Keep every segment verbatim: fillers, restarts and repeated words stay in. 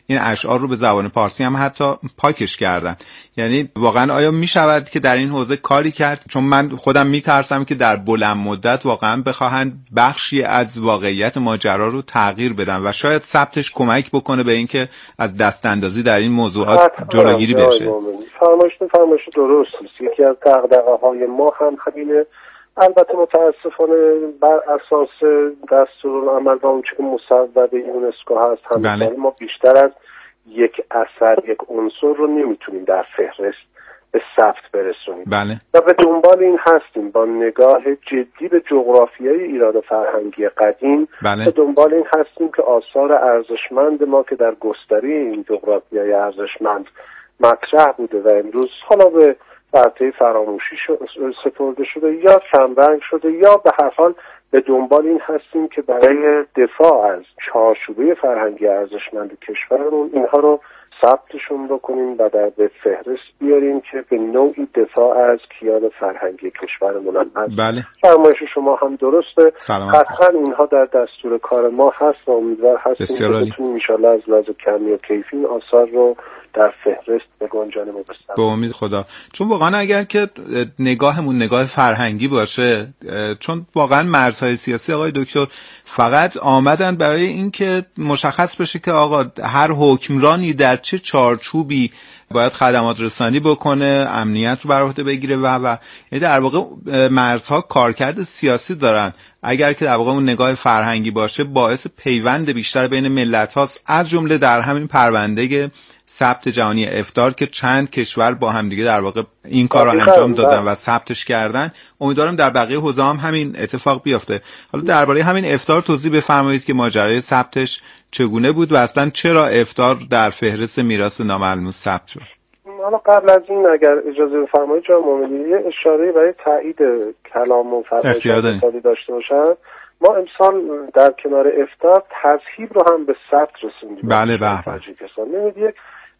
این اشعار رو به زبان پارسی هم حتی پاکش کردن. یعنی واقعا آیا می شود که در این حوزه کاری کرد؟ چون من خودم می ترسم که در بلند مدت واقعا بخواهند بخشی از واقعیت ماجرا رو تغییر بدن و شاید ثبتش کمک بکنه به اینکه از دست اندازی در این موضوعات جلوگیری بشه. فرمایش فرمایش درست است. یکی از دغدغه‌های ما هم همینه. البته متاسفانه بر اساس دستورالعمل و اون چه که مصوبه یونسکو هست هم بله. ما بیشتر از یک اثر یک عنصر رو نمیتونیم در فهرست به ثبت برسونیم بله. و به دنبال این هستیم با نگاه جدی به جغرافیای ایران فرهنگی قدیم بله. به دنبال این هستیم که آثار ارزشمند ما که در گستره این جغرافیای ارزشمند مطرح بوده و امروز حالا به برطه فراموشی سپرده شده یا کمرنگ شده یا به هر حال به دنبال این هستیم که برای دفاع از چارچوبه فرهنگی ارزشمند کشورمون اینها رو ثبتشون بکنیم و در به فهرست بیاریم که به نوعی دفاع از کیان فرهنگی کشورمون هست. بله. فرمایش شما هم درسته. سلام. قطعا اینها در دستور کار ما هست و امیدوار هستیم که بتونیم انشالله از لحاظ کمی و کیفی آثار رو در فهرست به گنجانه ما بستیم. به امید خدا. چون واقعا اگر که نگاهمون نگاه فرهنگی باشه، چون واقعا مرزهای سیاسی آقای دکتر فقط آمدن برای اینکه مشخص بشه که آقا هر حکمرانی در چه چارچوبی باید خدمات رسانی بکنه، امنیت رو بر عهده بگیره و و یعنی در واقع مرزها کارکرد سیاسی دارن. اگر که در واقع اون نگاه فرهنگی باشه باعث پیوند بیشتر بین ملت هاست، از جمله در همین پرونده ثبت جهانی افطار که چند کشور با هم دیگه در واقع این کار رو انجام دادن و ثبتش کردن. امیدوارم در بقیه حوزه هم همین اتفاق بیفته. حالا درباره همین افطار توضیح بفرمایید که ماجرای ثبتش چگونه بود و اصلا چرا افطار در فهرست میراث ناملموس ثبت شد؟ حالا قبل از این اگر اجازه بفرمایید جناب مومنی یه اشاره برای تایید کلام و فرمایش اقتصادی داشته باشم. ما امسال در کنار افطار تذهیب رو هم به ثبت رسوندیم. بله بله. نمیدید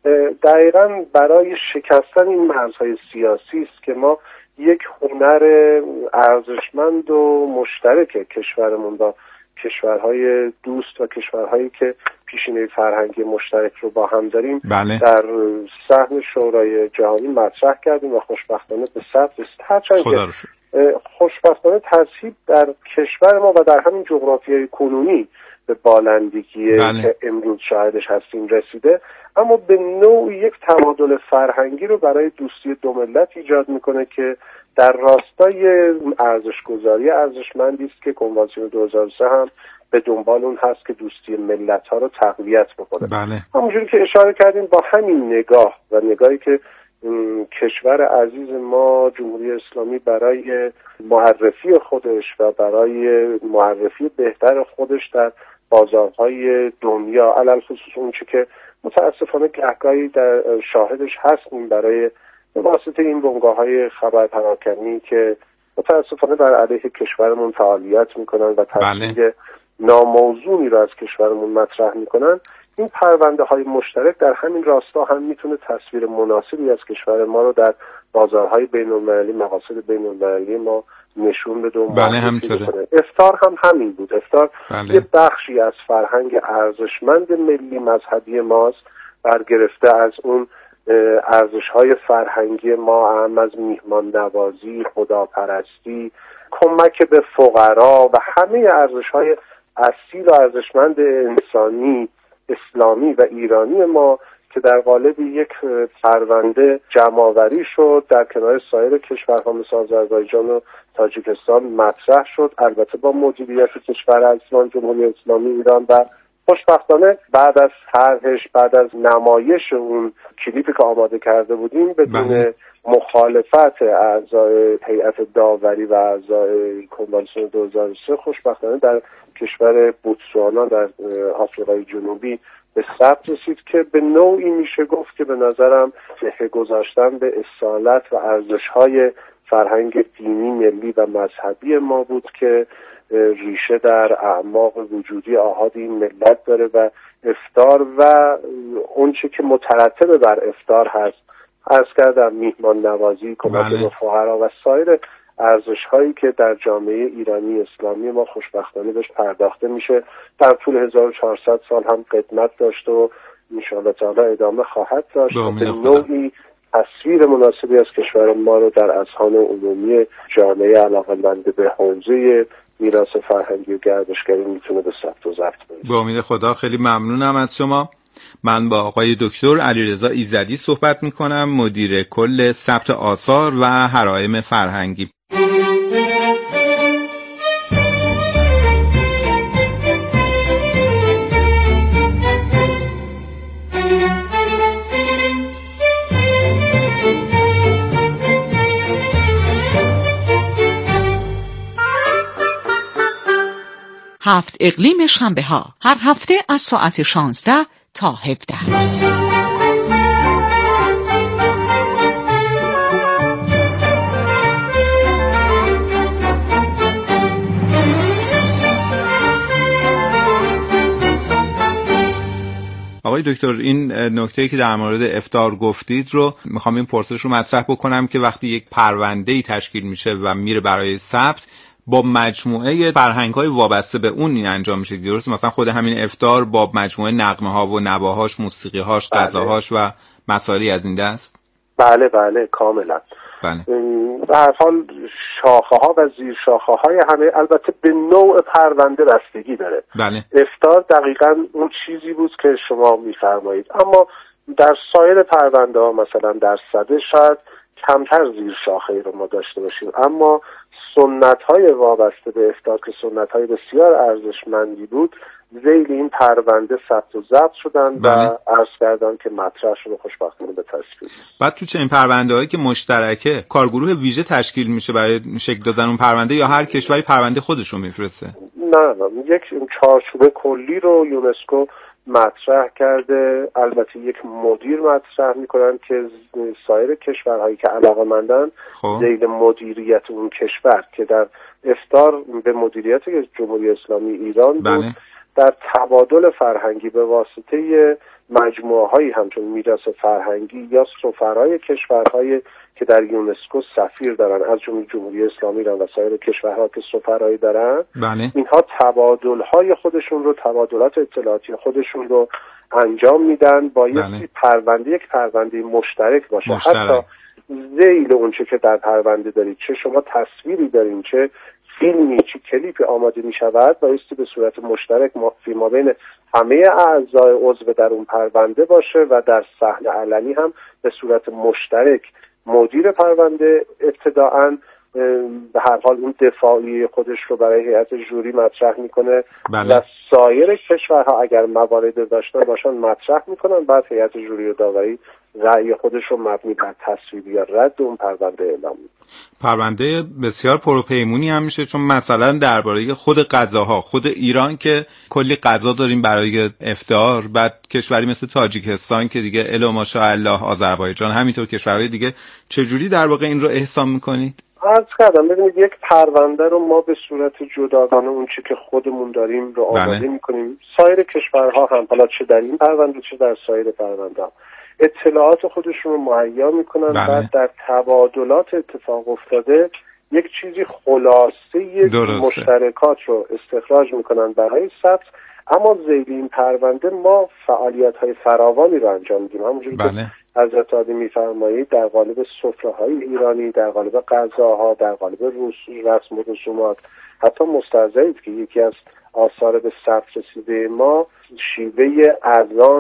دقیقاً برای شکستن این مرزهای سیاسی است که ما یک هنر ارزشمند و مشترک کشورمون با کشورهای دوست و کشورهایی که پیشینه فرهنگی مشترک رو با هم داریم بله. در صحن شورای جهانی مطرح کردیم و خوشبختانه به ثبت رسید. هرچند که خوشبختانه تذهیب در کشور ما و در همین جغرافیای کنونی به بالندگی بله. که امروز شاهدش هستیم رسیده، اما به نوع یک تبادل فرهنگی رو برای دوستی دو ملت ایجاد میکنه که در راستای ارزشگذاری ارزشمندی است که کنوانسیون دو هزار و سه هم به دنبال اون هست که دوستی ملت ها رو تقویت بکنه. بله. همونجوری که اشاره کردیم با همین نگاه و نگاهی که کشور عزیز ما جمهوری اسلامی برای معرفی خودش و برای معرفی بهتر خودش در بازارهای دنیا، علل خصوص اون چی که متاسفانه گهگاهی در شاهدش هستیم برای واسطه این بنگاه‌های خبر پراکنی که متاسفانه بر علیه کشورمون فعالیت میکنن و تصویر بله. ناموزونی را از کشورمون مطرح میکنن، این پرونده های مشترک در همین راستا هم میتونه تصویر مناسبی از کشور ما رو در بازارهای بین المللی، مقاصد بین المللی ما نشون بده. بله همینطوره. افطار هم همین بود. افطار بله. یه بخشی از فرهنگ ارزشمند ملی مذهبی ماست، برگرفته از اون ارزش‌های فرهنگی ما، هم از میهمان نوازی، خداپرستی، کمک به فقرا و همه ارزش‌های اصیل و ارزشمند انسانی، اسلامی و ایرانی ما که در قالب یک پرونده جمع‌آوری شد در کنار سایر کشورها مثل آذربایجان و تاجیکستان مطرح شد، البته با مدیریت کشور اسلام جمهوری اسلامی ایران. و خوشبختانه بعد از طرحش، بعد از نمایش اون کلیپی که آماده کرده بودیم بدون بله. مخالفت اعضای هیئت داوری و اعضای کنوانسیون دو هزار و سه خوشبختانه در کشور بوتسوانا در آفریقای جنوبی به ثبت رسید که به نوعی میشه گفت که به نظرم تحقیق گذاشتن به اصالت و ارزش‌های فرهنگ دینی، ملی و مذهبی ما بود که ریشه در اعماق وجودی آحاد این ملت داره و افطار و اون چه که مترتب بر افطار هست، عرض کردم میهمان نوازی، کمک به فقرا و سایر ارزش هایی که در جامعه ایرانی اسلامی ما خوشبختانه بهش پرداخته میشه، در طول هزار و چهارصد سال هم قدمت داشته و انشاءالله تعالی ادامه خواهد داشت به نوعی تصویر مناسبی از کشور ما رو در اذهان عمومی جامعه علاقه‌مند به حوزه میراث فرهنگی و گردشگری میتونه به ثبت و ضبط بشه. به امید خدا. خیلی ممنونم از شما. من با آقای دکتر علیرضا ایزدی صحبت میکنم، مدیر کل ثبت آثار و حرائم فرهنگی. هفت اقلیم شنبه ها هر هفته از ساعت شانزده تا هفده. آقای دکتر، این نکته‌ای که در مورد افطار گفتید رو میخوام این پرسش رو مطرح بکنم که وقتی یک پرونده‌ای تشکیل میشه و میره برای ثبت، با مجموعه فرهنگ‌های وابسته به اون این انجام میشه، درست؟ مثلا خود همین افطار با مجموعه نغمه‌ها و نواهاش، موسیقی‌هاش، غذاهاش و مسائلی از این دست؟ بله بله کاملا. بله. به هر حال شاخه‌ها و زیر شاخه‌های همه البته به نوع پرونده بستگی داره. بله. افطار دقیقاً اون چیزی بود که شما می‌فرمایید، اما در سایر پرونده‌ها مثلا در صده شاید کمتر زیر شاخه‌ای رو ما داشته باشیم، اما سنت‌های وابسته به افطار که سنت‌های بسیار ارزشمندی بود ذیل این پرونده ثبت و ضبط شدن و عرض کردن که مطرح شده خوشبختانه به تصویب. بعد تو چه این پرونده‌هایی که مشترکه کارگروه ویژه تشکیل میشه برای شکل دادن اون پرونده، یا هر کشوری پرونده خودش رو میفرسته؟ نه نه یک چارچوب کلی رو یونسکو مطرح کرده، البته یک مدیر مطرح میکنن که سایر کشورهایی که علاقه‌مندن ذیل مدیریت اون کشور که در افطار به مدیریت جمهوری اسلامی ایران بود. بله. در تبادل فرهنگی به واسطه مجموعه هایی همچون میراث فرهنگی یا سفرای کشورهایی که در یونسکو سفیر دارن، از جمله جمهوری اسلامی ایران و سایر کشورها که سفرایی دارن، بله. اینها تبادل های خودشون رو، تبادلات اطلاعاتی خودشون رو انجام میدن با یک بله. پرونده یک پرونده مشترک باشه. مشترک. حتی ذیل اونچه که در پرونده دارید، چه شما تصویری دارین، چه فیلمی، چه کلیپی آماده می شود، بایستی به صورت مشترک فیلم بین همه اعضای عضو در اون پرونده باشه و در صحن علنی هم به صورت مشترک مدیر پرونده ابتداعاً به هر حال اون دفاعی خودش رو برای هیئت جوری مطرح میکنه. بله. و سایر کشورها اگر موارد داشتن باشن مطرح میکنن، بعد هیئت جوری و داوری رأی خودش رو مبنی بر تصویب یا رد اون پرونده اعلام میکنه. پرونده بسیار پروپیمونی هم میشه، چون مثلا درباره خود غذاها، خود ایران که کلی غذا داریم برای افطار، بعد کشوری مثل تاجیکستان که دیگه الا ماشاءالله، آذربایجان، همینطور کشورهای دیگه، چجوری در واقع این رو احسان میکنید؟ عرض کردم ببینید یک پرونده رو ما به صورت جداگانه اون چی که خودمون داریم رو آماده بله. میکنیم. سایر کشورها هم حالا چه در این پرونده چه در سایر پرونده ها اطلاعات خودشون رو مهیا میکنن. بله. بعد در تبادلات اتفاق افتاده یک چیزی خلاصه مشترکات رو استخراج میکنن برای ثبت. اما ذیل این پرونده ما فعالیت های فراوانی رو انجام میدیم، همونجوری بله. که حضرت عالی میفرمایید در قالب سفره‌های ایرانی، در قالب غذاها، در قالب رسم و رسومات، حتی مستحضرید که یکی از آثار به ثبت رسیده ما شیوه اذان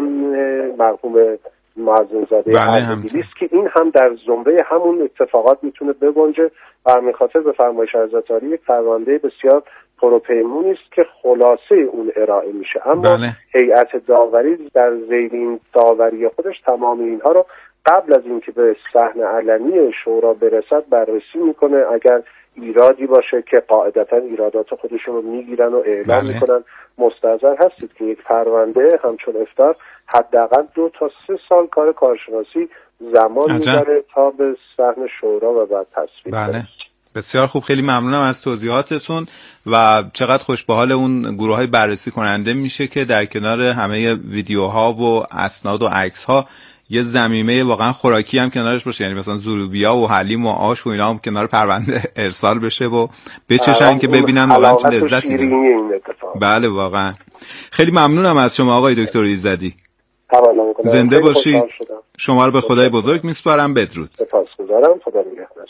مرحوم مؤذن‌زاده اردبیلی است که این هم در زمره همون اتفاقات میتونه بگنجه و همین خاطر به فرمایش حضرت عالی یک پرونده بسیار پروپیمونی است که خلاصه اون ارائه میشه. اما بله. هیئت داوری در ذیل این داوری خودش تمام اینها رو قبل از اینکه به صحن علنی شورا برسد بررسی میکنه. اگر ایرادی باشه که قاعدتا ایرادات خودشون رو میگیرن و اعلام بله. میکنن. مستحضر هستید که یک پرونده همچون افطار حداقل دو تا سه سال کار کارشناسی زمان میبره تا به صحن شورا و بعد تصویب بله. بشه. بسیار خوب، خیلی ممنونم از توضیحاتتون و چقدر خوش به حال اون گروه‌های بررسی کننده میشه که در کنار همه ویدیوها و اسناد و عکس‌ها یه ضمیمه واقعا خوراکی هم کنارش باشه، یعنی مثلا زولوبیا و حلیم و آش و اینا هم کنار پرونده ارسال بشه و بچشن که ببینن واقعا چه لذتی داره. بله واقعا. خیلی ممنونم از شما آقای دکتر ایزدی. تمنا میکنم. زنده باشید. شما رو به خدای بزرگ میسپارم. بدرود. سپاسگزارم. خدا نگهدار.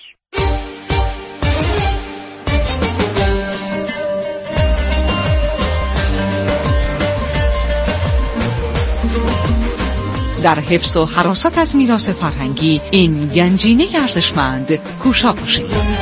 در حفظ و حراست از میراث فرهنگی این گنجینه ارزشمند کوشا باشید.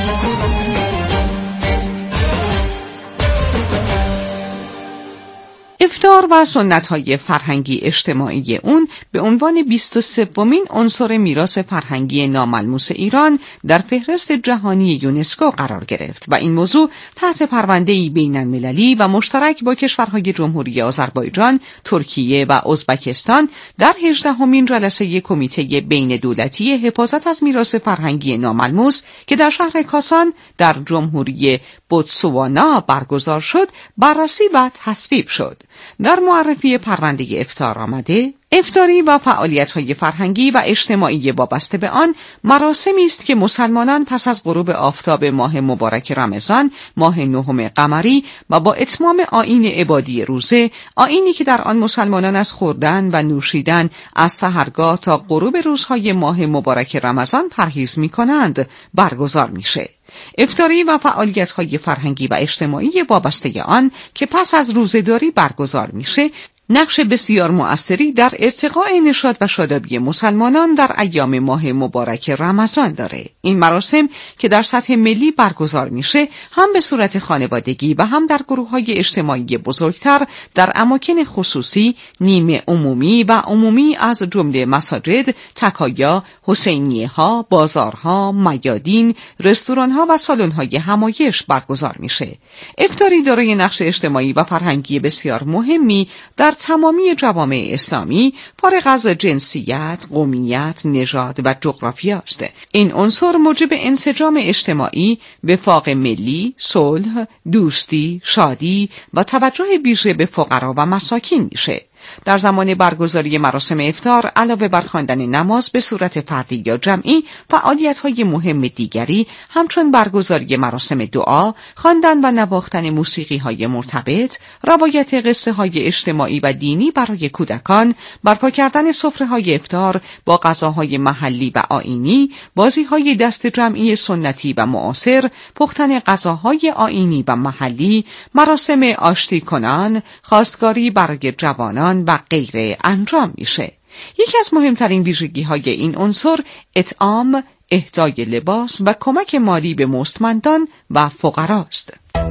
افطار و سنت‌های فرهنگی اجتماعی اون به عنوان بیست و سومین عنصر میراث فرهنگی ناملموس ایران در فهرست جهانی یونسکو قرار گرفت و این موضوع تحت پرونده‌ای بین‌المللی و مشترک با کشورهای جمهوری آذربایجان، ترکیه و ازبکستان در هجدهمین جلسه کمیته بین دولتی حفاظت از میراث فرهنگی ناملموس که در شهر کاسان در جمهوری بوتسوانا برگزار شد بررسی و تصویب شد. در معرفی پرونده افطار آمده افطاری و فعالیت‌های فرهنگی و اجتماعی وابسته به آن مراسمی است که مسلمانان پس از غروب آفتاب ماه مبارک رمضان، ماه نهم قمری و با اتمام آیین عبادی روزه، آیینی که در آن مسلمانان از خوردن و نوشیدن از سحرگاه تا غروب روزهای ماه مبارک رمضان پرهیز می‌کنند، برگزار میشه. افطاری و فعالیت‌های فرهنگی و اجتماعی وابسته آن که پس از روزه‌داری برگزار میشه نقش بسیار مؤثری در ارتقاء نشاط و شادابی مسلمانان در ایام ماه مبارک رمضان داره. این مراسم که در سطح ملی برگزار میشه هم به صورت خانوادگی و هم در گروه‌های اجتماعی بزرگتر در اماکن خصوصی، نیمه عمومی و عمومی از جمله مساجد، تکایا، حسینیه‌ها، بازارها، میادین، رستوران‌ها و سالن‌های همایش برگزار میشه. افطاری دارای نقش اجتماعی و فرهنگی بسیار مهمی در تمامی جوامع اسلامی فارغ از جنسیت، قومیت، نژاد و جغرافیا است. این عنصر موجب انسجام اجتماعی، وفاق ملی، صلح، دوستی، شادی و توجه ویژه به فقرا و مساکین میشه. در زمان برگزاری مراسم افطار علاوه بر خواندن نماز به صورت فردی یا جمعی، فعالیت‌های مهم دیگری همچون برگزاری مراسم دعا، خواندن و نواختن موسیقی‌های مرتبط، روایت قصه‌های اجتماعی و دینی برای کودکان، برپا کردن سفره‌های افطار با غذاهای محلی و آیینی، بازی‌های دست جمعی سنتی و معاصر، پختن غذاهای آیینی و محلی، مراسم آشتی کنان، خواستگاری برای جوانان و غیره انجام میشه. یکی از مهمترین ویژگی‌های این عنصر اطعام، اهدای لباس و کمک مالی به مستمندان و فقراست.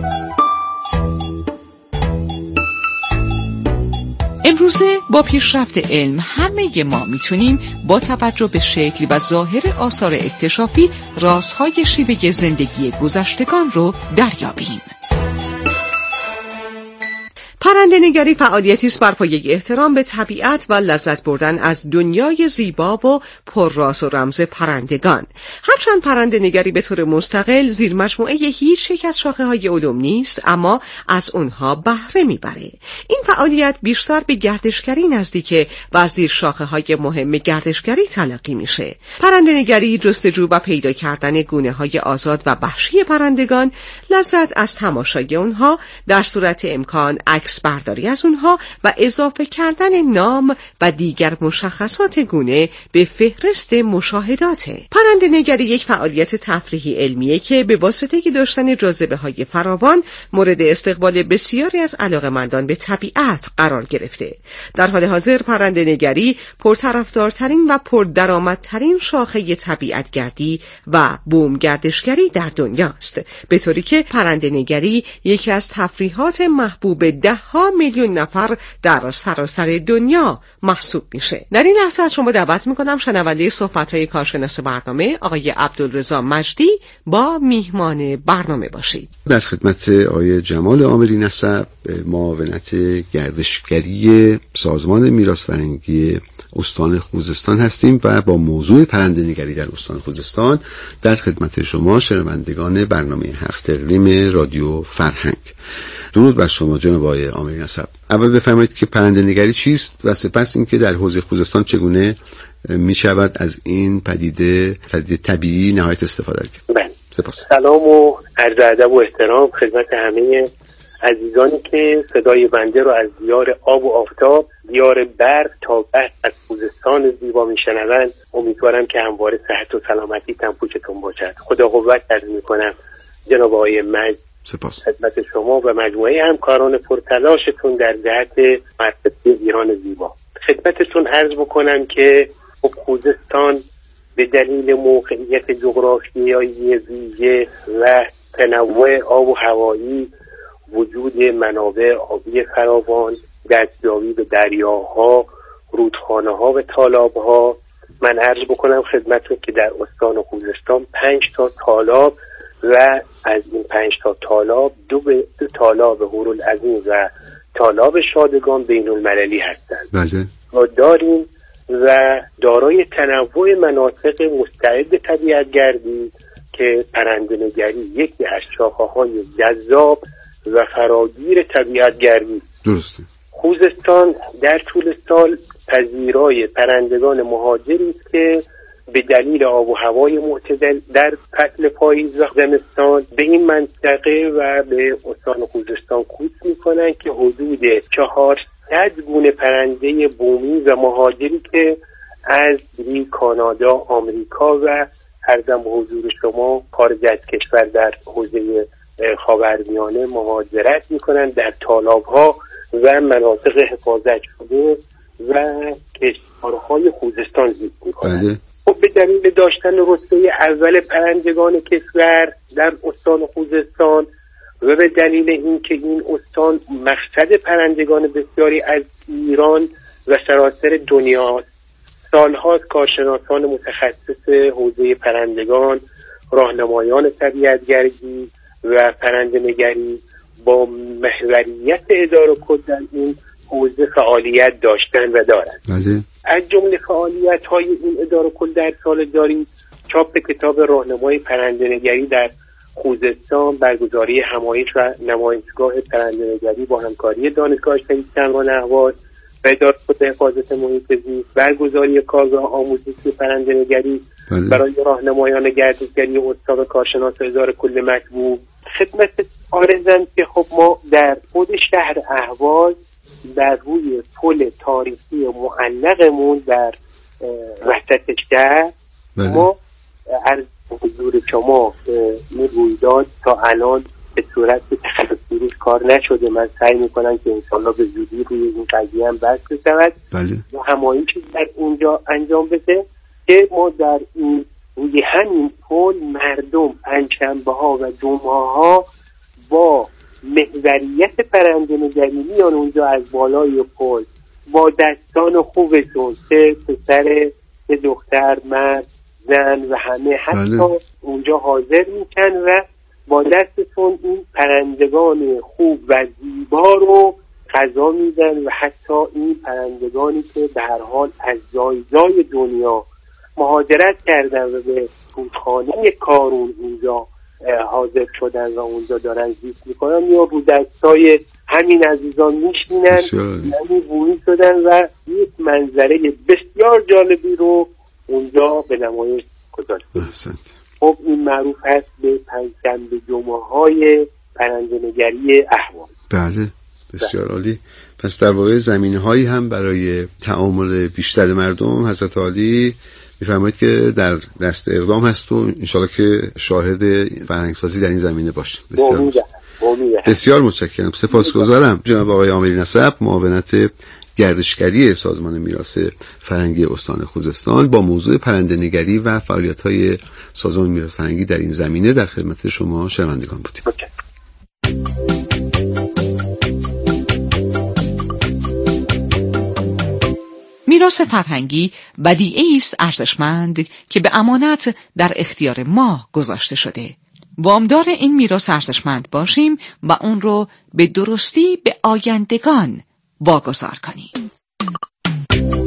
امروزه با پیشرفت علم همه ما میتونیم با توجه به شکل و ظاهر آثار اکتشافی رازهای شیوه زندگی گذشتگان رو دریابیم. پرنده‌نگاری فعالیتی است بر پایه احترام به طبیعت و لذت بردن از دنیای زیبا و پر راز و رمز پرندگان. هرچند پرنده‌نگاری به طور مستقل زیر مجموعه هیچ یک از شاخه‌های علوم نیست، اما از اونها بهره میبره. این فعالیت بیشتر به گردشگری نزدیکه و از زیر شاخه‌های مهم گردشگری تلقی میشه. پرنده‌نگاری جستجو و پیدا کردن گونه‌های آزاد و وحشی پرندگان، لذت از تماشای اونها، در صورت امکان عکس برداری از اونها و اضافه کردن نام و دیگر مشخصات گونه به فهرست مشاهداته. پرنده‌نگاری یک فعالیت تفریحی علمیه که به واسطه داشتن جاذبه‌های فراوان مورد استقبال بسیاری از علاقه‌مندان به طبیعت قرار گرفته. در حال حاضر پرنده‌نگاری پرطرفدارترین و پردرآمدترین شاخه طبیعتگردی و بومگردشگری در دنیاست، به طوری که پرنده‌نگری یکی از تفریحات محبوب ده ها میلیون نفر در سراسر دنیا محسوب میشه. در این لحظه از شما دعوت میکنم شنونده صحبت‌های کارشناس برنامه آقای عبدالرضا مجدی با میهمان برنامه باشید. در خدمت آقای جمال عامری نسب، معاونت گردشگری سازمان میراث فرهنگی استان خوزستان هستیم و با موضوع پرنده‌نگری در استان خوزستان در خدمت شما شنوندگان برنامه هفت اقلیم رادیو فرهنگ. درود بر شما جناب آقای عامری نسب. اول بفرمایید که پرنده‌نگری چیست و سپس اینکه در حوزه خوزستان چگونه می شود از این پدیده پدیده طبیعی نهایت استفاده کرد. بله. سپاس. سلام و عرض ادب و احترام خدمت همه عزیزانی که صدای بنده رو از دیار آب و آفتاب، دیار برق تا بحث از خوزستان زیبا میشنوند، امیدوارم که همواره صحت و سلامتی تنپوچتون باشد. خدا قوت عرض میکنم جناب آقای مجد، سپاس خدمت شما و مجموعه همکاران پرتلاشتون در جهت مرکزی ایران زیبا. خدمتتون عرض بکنم که خوزستان به دلیل موقعیت جغرافیایی ویژه و تنوع آب و هوایی، وجود منابع آبی فراوان، دستیابی به دریاها، رودخانه‌ها و تالاب‌ها، من عرض بکنم خدمتتون که در استان خوزستان پنج تا تالاب و از این پنج تا تالاب دو, به دو تالاب هورالعظیم و تالاب شادگان بین المللی هستند. بله. ما داریم و دارای تنوع مناطق مستعد طبیعت‌گردی که پرنده‌نگری یکی از شاخه‌های جذاب و فراگیر طبیعت‌گردی. درسته. خوزستان در طول سال پذیرای پرندگان مهاجری است که به دلیل آب و هوای معتدل در فصل پاییز و زمستان به این منطقه و به استان خوزستان کوچ می‌کنند که حدود چهارصد گونه پرنده بومی و مهاجری که از کانادا، آمریکا و عرضم به حضور شما خارج از کشور در حوزه خاورمیانه مهاجرت می‌کنند در تالاب‌ها و مناطق حفاظت شده و کشورهای خوزستان زیست می‌کنند. بله. خب به دلیل داشتن رتبه اول پرندگان کشور در استان خوزستان و به دلیل اینکه این استان مقصد پرندگان بسیاری از ایران و سراسر دنیا، سالهاست کارشناسان متخصص حوزه پرندگان، راهنمایان طبیعت‌گردی و پرنده‌نگری با محوریت اداره کل در این حوزه فعالیت داشتن و دارند. بله. از جمله فعالیت‌های این اداره کل در سال جاری چاپ کتاب راهنمای پرنده‌نگری در خوزستان، برگزاری همایش و نمایشگاه پرنده‌نگری با همکاری دانشگاه شهید کمران اهواز و اداره کل حفاظت محیط زیست، برگزاری کارگاه آموزشی پرنده‌نگری بله. برای راهنمایان گردشگری استاد کارشناس اداره کل مطبوع. خدمت عارضم که خب ما در خود شهر اهواز در روی پل تاریخی معلقمون در وحدت شهر بله. ما از حضور شما این رویداد تا الان به صورت تخصصی روش کار نشده. من سعی میکنم که انشالله به زودی روی این قضیه هم بحث بشود بله. و همایشی در اونجا انجام بده که ما در این روی همین پل مردم پنجشنبه ها و جمعه ها با محوریت پرنده‌نگری میان اونجا از بالای پل با دستان خوبتون که پسر، که دختر، مرد، زن و همه حتی بله. اونجا حاضر میشن و با دستتون این پرندگان خوب و زیبا رو غذا میدن و حتی این پرندگانی که به هر حال از جای جای دنیا مهاجرت کردن و به رودخانه کارون اونجا حاضر شدن و اونجا دارن زیست میکنن یا رو دستای همین عزیزان میشینن، یعنی بویی شدن و یک منظره بسیار جالبی رو اونجا به نمایش گذاشتن. خب این معروف هست به پنجشنبه جمعه های پرنده‌نگری اهواز. بله بسیار عالی. پس در واقع زمینه هایی هم برای تعامل بیشتر مردم حضرت عالی میفرمایید که در دست اقدام هست و انشالله که شاهد فرهنگسازی در این زمینه باشه. بسیار بسیار متشکرم. سپاسگزارم جناب آقای عامری نسب، معاونت گردشگری سازمان میراث فرهنگی استان خوزستان با موضوع پرنده‌نگری و فعالیت‌های سازمان میراث فرهنگی در این زمینه در خدمت شما شنوندگان بودیم. میراث فرهنگی بدیعی است ارزشمند که به امانت در اختیار ما گذاشته شده. وامدار این میراث ارزشمند باشیم و اون رو به درستی به آیندگان واگذار کنیم.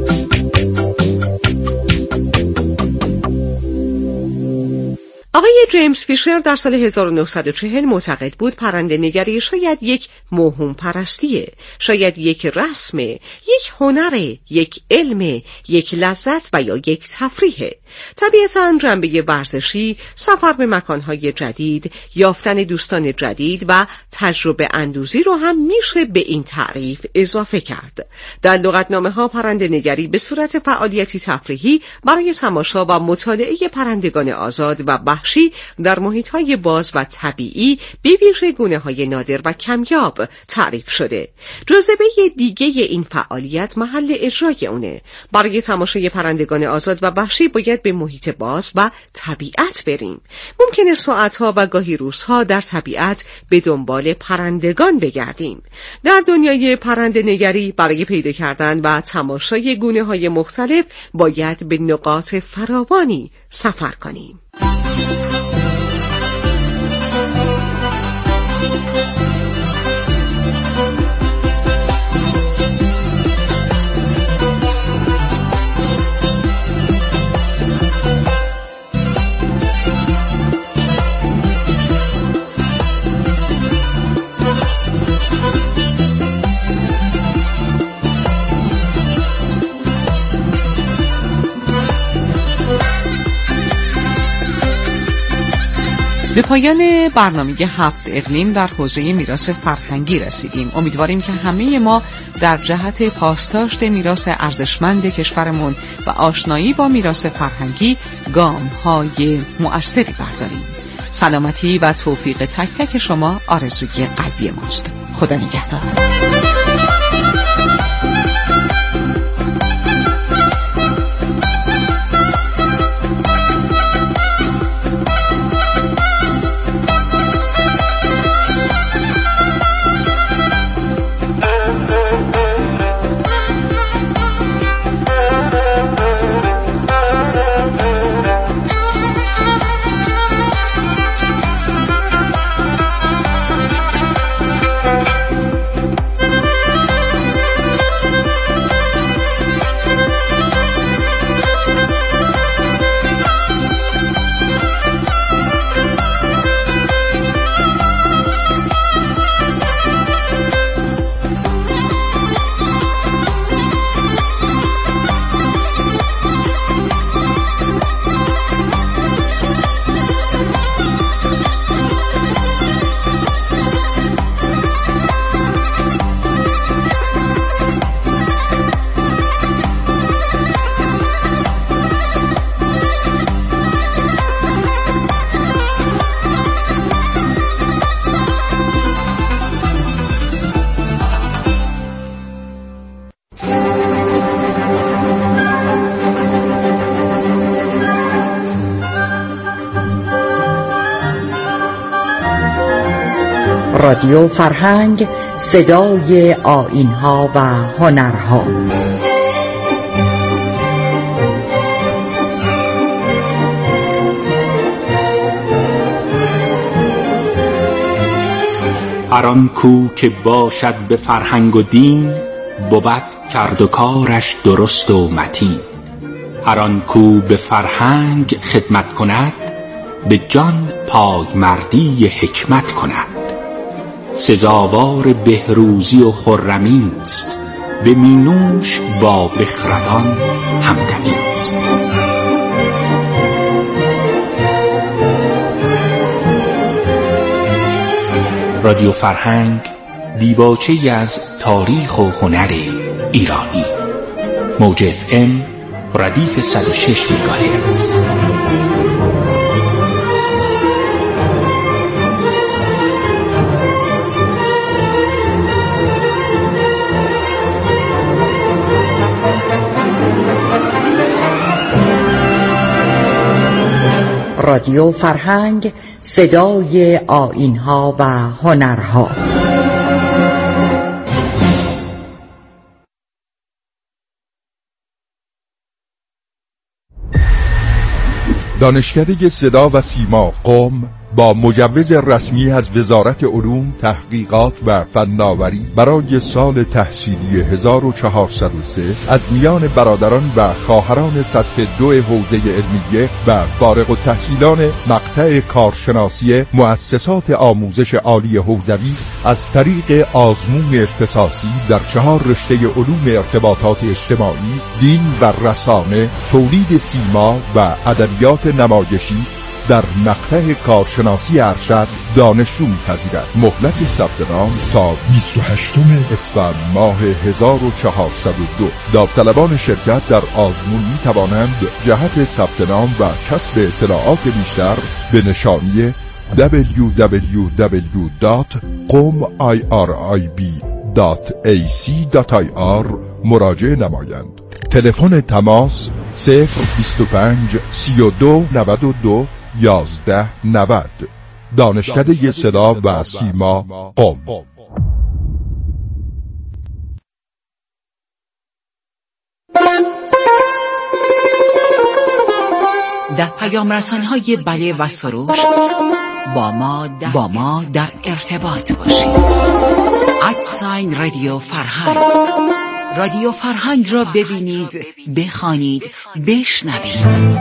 آقای جیمز فیشر در سال هزار و نهصد و چهل معتقد بود پرنده نگری شاید یک موهوم پرستیه، شاید یک رسمه، یک هنره، یک علمه، یک لذت و یا یک تفریحه. طبیعتاً جنبه ورزشی، سفر به مکانهای جدید، یافتن دوستان جدید و تجربه اندوزی رو هم میشه به این تعریف اضافه کرد. در لغتنامه ها پرنده نگری به صورت فعالیتی تفریحی برای تماشا و مطالعه پرندگان آزاد و وحشی در محیط‌های باز و طبیعی به ویژه گونه‌های نادر و کمیاب تعریف شده. جاذبه دیگه این فعالیت محل اجرای اونه. برای تماشای پرندگان آزاد و وحشی باید به محیط باز و طبیعت بریم. ممکنه ساعتها و گاهی روزها در طبیعت به دنبال پرندگان بگردیم. در دنیای پرنده نگری برای پیدا کردن و تماشای گونه‌های مختلف باید به نقاط فراوانی سفر کنیم. به پایان برنامه هفت اقلیم در حوزه میراث فرهنگی رسیدیم. امیدواریم که همه ما در جهت پاسداشت میراث ارزشمند کشورمون و آشنایی با میراث فرهنگی گام‌های مؤثری برداریم. سلامتی و توفیق تک تک شما آرزوی قلبی ماست. خدا نگهدار. رادیو فرهنگ، صدای آیین‌ها و هنرها. هر آن کو که باشد به فرهنگ و دین، بود کرد و کارش درست و متین. هر آن کو به فرهنگ خدمت کند، به جان پایمردی حکمت کند. سزاوار بهروزی و خرمی است، به مینوش با بخردان همدمی است. رادیو فرهنگ، دیباچه‌ای از تاریخ و هنر ایرانی. موج اف ام ردیف صد و شش مگاهرتز. رادیو فرهنگ، صدای آیین‌ها و هنرها. دانشکده صدا و سیما قم با مجوز رسمی از وزارت علوم، تحقیقات و فناوری برای سال تحصیلی هزار و چهارصد و سه از میان برادران و خواهران سطح دو حوزه علمیه و فارغ التحصیلان مقطع کارشناسی مؤسسات آموزش عالی حوزوی از طریق آزمون اختصاصی در چهار رشته علوم ارتباطات اجتماعی، دین و رسانه، تولید سیما و ادبیات نمایشی در مقطع کارشناسی ارشد دانشجو می‌پذیرد. مهلت ثبت نام تا بیست و هشتم اسفند ماه هزار و چهارصد و دو. داوطلبان شرکت در آزمون می‌توانند جهت ثبت نام و کسب اطلاعات بیشتر به نشانی دبلیو دبلیو دبلیو دات قم آی آر آی بی دات ای سی دات آی آر مراجعه نمایند. تلفن تماس صفر بیست و پنج سی و دو نود و دو یازده نود. دانشکده صدا و سیما قم. در پیام رسان‌های بله و سروش با ما در, با ما در ارتباط باشید. ادساین رادیو فرهنگ. رادیو فرهنگ را ببینید، بخوانید، بشنوید.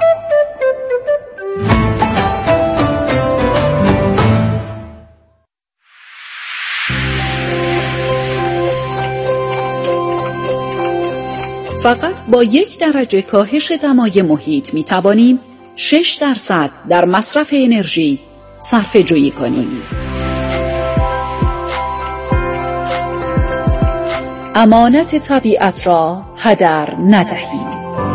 فقط با یک درجه کاهش دمای محیط می توانیم شش درصد در مصرف انرژی صرفه جویی کنیم. امانت طبیعت را هدر ندهیم.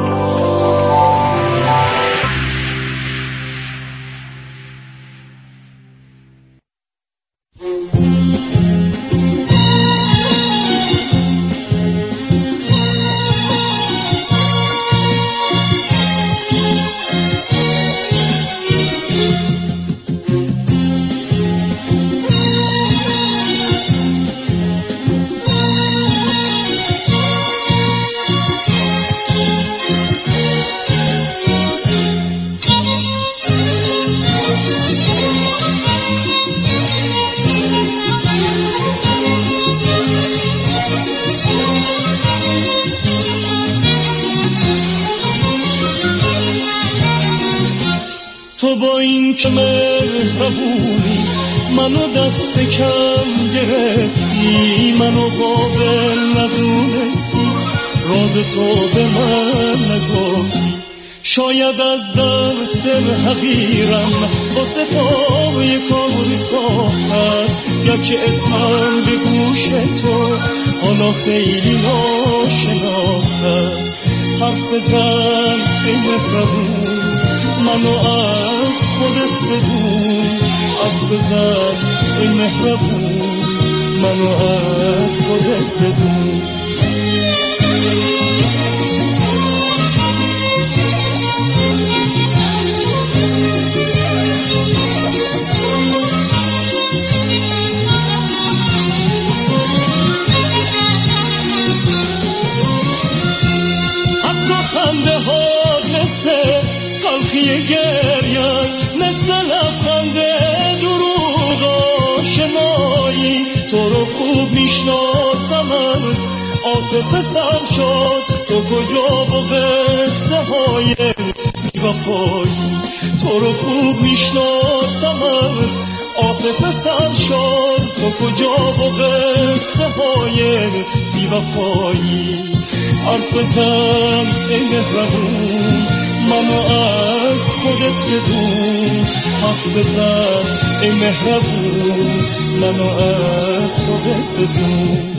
تو با این که مهربونی منو دست کم گرفتی، منو قابل ندونستی، راز تو به من نگفتی. شاید از دست دل حقیرم واسه تو یک کاری ساخت است، گرچه اسمم به گوش تو حالا خیلی ناشناخت است. حرف بزن ای مهربون، منو از خودت بدون. حرف بزن ای مهربون، منو از خودت بدون. تلخی گریه مثل لبخند دروغ آشنایی، تو رو خوب میشناسم از عاطفه سر شد، تو کجا و قصه های بی‌وفایی. تو رو خوب میشناسم از عاطفه سر شد، تو کجا و قصه های بی‌وفایی. حرف بزن ای مهربون، منو از خودت بدون. حرف بزن ای مهربون، منو از خودت بدون.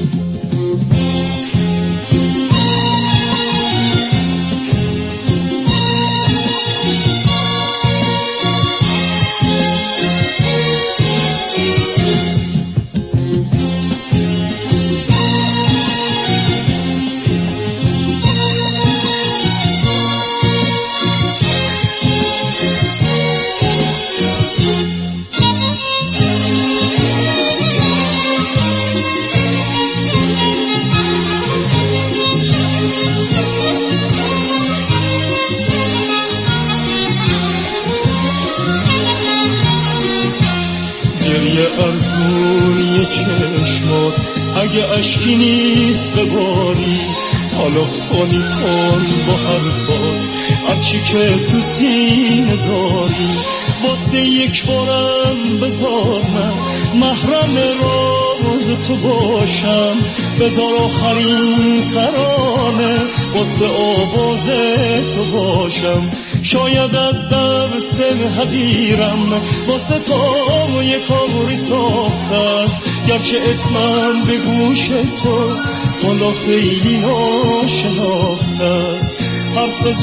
ارزونی چشمات، اگه اشکی نیست بباری حالا خالی کن با حرفات هرچی که تو سینه داری. واسه یک بارم بذار من محرم راز تو باشم، بذار آخرین ترانه واسه آواز تو باشم. شاید از دست حقیرم واسه تو یک کاری ساخته است، گرچه اسمم به گوش تو حالا خیلی ناشناخته است. حرف